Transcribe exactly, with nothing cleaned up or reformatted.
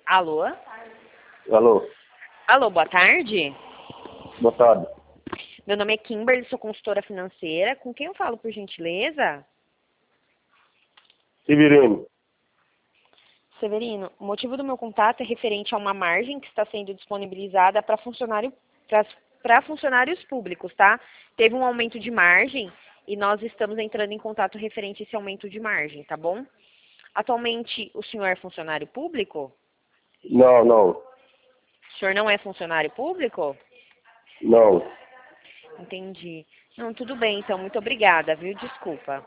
Alô? Alô, Alô, boa tarde. boa tarde. Meu nome é Kimberly, sou consultora financeira. Com quem eu falo, por gentileza? Severino, Severino, o motivo do meu contato é referente a uma margem que está sendo disponibilizada para funcionário, para funcionários públicos, tá? Teve um aumento de margem e nós estamos entrando em contato referente a esse aumento de margem, tá bom? Atualmente, o senhor é funcionário público? não, não, O senhor não é funcionário público? não. Entendi. Não, tudo bem, então. Muito obrigada, viu? Desculpa.